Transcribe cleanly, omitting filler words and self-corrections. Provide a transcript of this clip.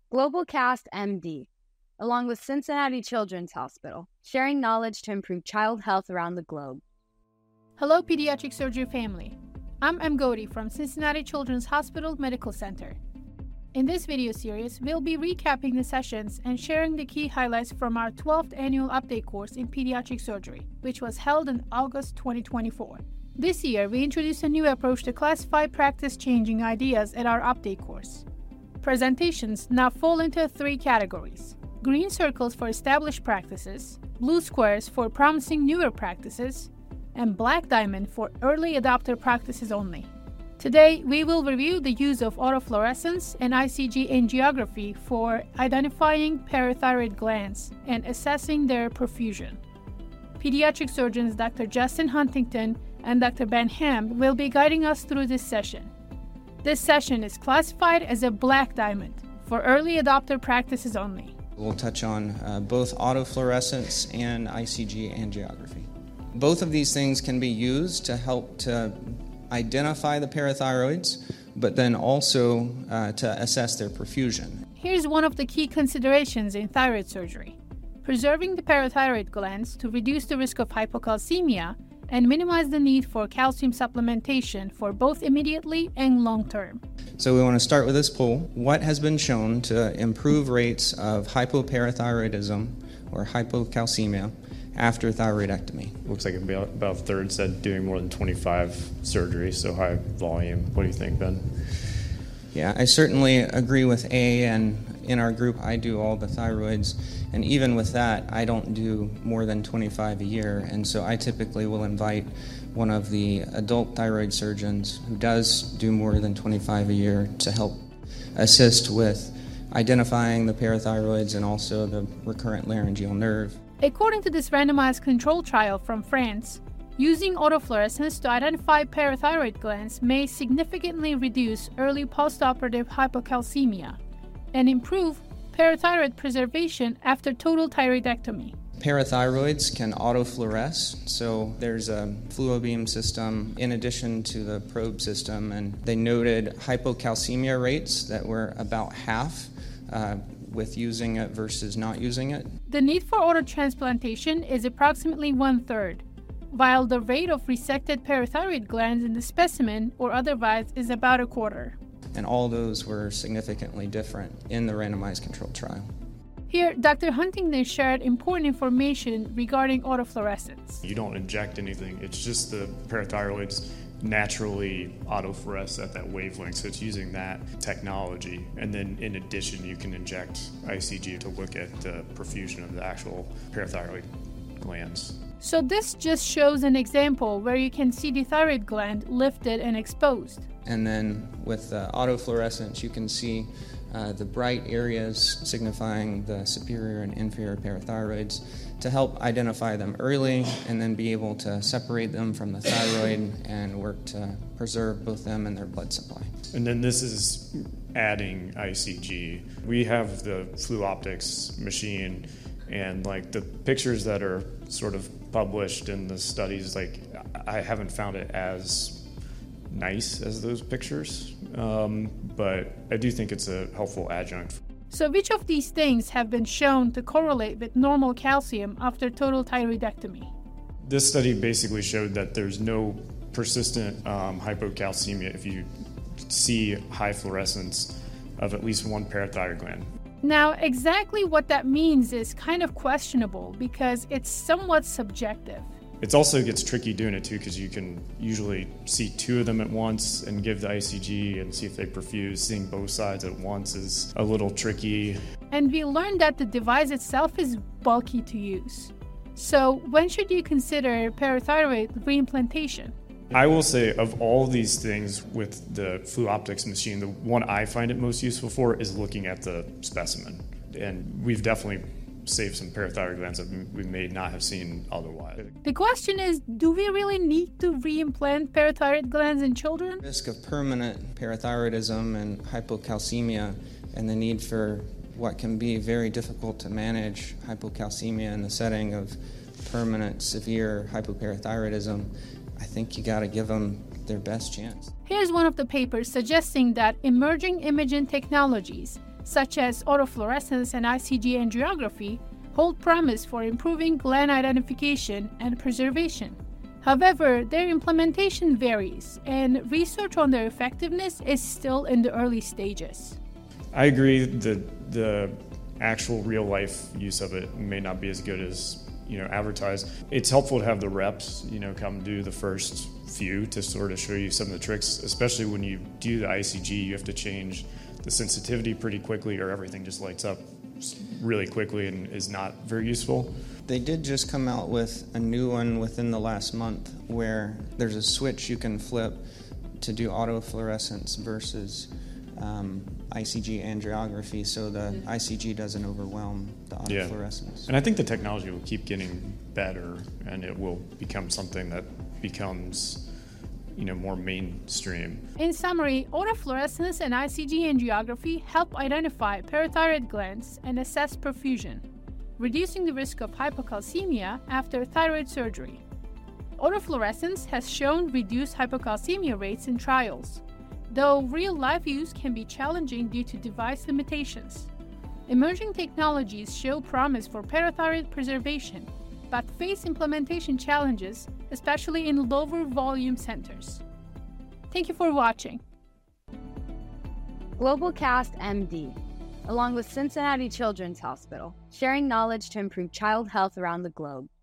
GlobalCast MD, along with Cincinnati Children's Hospital, sharing knowledge to improve child health around the globe. Hello, pediatric surgery family. I'm M. Godi from Cincinnati Children's Hospital Medical Center. In this video series, we'll be recapping the sessions and sharing the key highlights from our 12th annual update course in pediatric surgery, which was held in August 2024. This year, we introduced a new approach to classify practice-changing ideas at our update course. Presentations now fall into 3 categories: green circles for established practices, blue squares for promising newer practices, and black diamond for early adopter practices only. Today, we will review the use of autofluorescence and ICG angiography for identifying parathyroid glands and assessing their perfusion. Pediatric surgeons Dr. Justin Huntington and Dr. Ben Ham will be guiding us through this session. This session is classified as a black diamond for early adopter practices only. We'll touch on both autofluorescence and ICG angiography. Both of these things can be used to help to identify the parathyroids, but then also to assess their perfusion. Here's one of the key considerations in thyroid surgery: preserving the parathyroid glands to reduce the risk of hypocalcemia and minimize the need for calcium supplementation for both immediately and long-term. So we want to start with this poll. What has been shown to improve rates of hypoparathyroidism or hypocalcemia after thyroidectomy? Looks like about a third said doing more than 25 surgeries, so high volume. What do you think, Ben? Yeah, I certainly agree with A, and in our group I do all the thyroids, and even with that I don't do more than 25 a year, and so I typically will invite one of the adult thyroid surgeons who does do more than 25 a year to help assist with identifying the parathyroids and also the recurrent laryngeal nerve. According to this randomized control trial from France, using autofluorescence to identify parathyroid glands may significantly reduce early postoperative hypocalcemia and improve parathyroid preservation after total thyroidectomy. Parathyroids can autofluoresce, so there's a fluobeam system in addition to the probe system, and they noted hypocalcemia rates that were about half with using it versus not using it. The need for autotransplantation is approximately 1/3, while the rate of resected parathyroid glands in the specimen or otherwise is about 1/4. And all those were significantly different in the randomized controlled trial. Here, Dr. Huntington shared important information regarding autofluorescence. You don't inject anything, it's just the parathyroids naturally autofluoresce at that wavelength, so it's using that technology. And then in addition, you can inject ICG to look at the perfusion of the actual parathyroid glands. So this just shows an example where you can see the thyroid gland lifted and exposed. And then with autofluorescence, you can see the bright areas signifying the superior and inferior parathyroids to help identify them early and then be able to separate them from the thyroid and work to preserve both them and their blood supply. And then this is adding ICG. We have the FluOptics machine, and like the pictures that are sort of published in the studies, like I haven't found it as nice as those pictures, but I do think it's a helpful adjunct. So which of these things have been shown to correlate with normal calcium after total thyroidectomy? This study basically showed that there's no persistent hypocalcemia if you see high fluorescence of at least one parathyroid gland. Now, exactly what that means is kind of questionable because it's somewhat subjective. It also gets tricky doing it too, because you can usually see 2 of them at once and give the ICG and see if they perfuse. Seeing both sides at once is a little tricky. And we learned that the device itself is bulky to use. So when should you consider parathyroid reimplantation? I will say, of all these things with the FluOptics machine, the one I find it most useful for is looking at the specimen. And we've definitely save some parathyroid glands that we may not have seen otherwise. The question is, do we really need to reimplant parathyroid glands in children? Risk of permanent parathyroidism and hypocalcemia and the need for what can be very difficult to manage hypocalcemia in the setting of permanent severe hypoparathyroidism, I think you got to give them their best chance. Here's one of the papers suggesting that emerging imaging technologies such as autofluorescence and ICG angiography, hold promise for improving gland identification and preservation. However, their implementation varies, and research on their effectiveness is still in the early stages. I agree that the actual real-life use of it may not be as good as advertised. It's helpful to have the reps, come do the first few to sort of show you some of the tricks, especially when you do the ICG. You have to change the sensitivity pretty quickly or everything just lights up really quickly and is not very useful. They did just come out with a new one within the last month where there's a switch you can flip to do autofluorescence versus ICG angiography, so the ICG doesn't overwhelm the autofluorescence. Yeah. And I think the technology will keep getting better, and it will become something that becomes more mainstream. In summary, autofluorescence and ICG angiography help identify parathyroid glands and assess perfusion, reducing the risk of hypocalcemia after thyroid surgery. Autofluorescence has shown reduced hypocalcemia rates in trials, though real-life use can be challenging due to device limitations. Emerging technologies show promise for parathyroid preservation, but face implementation challenges, especially in lower volume centers. Thank you for watching. GlobalCast MD, along with Cincinnati Children's Hospital, sharing knowledge to improve child health around the globe.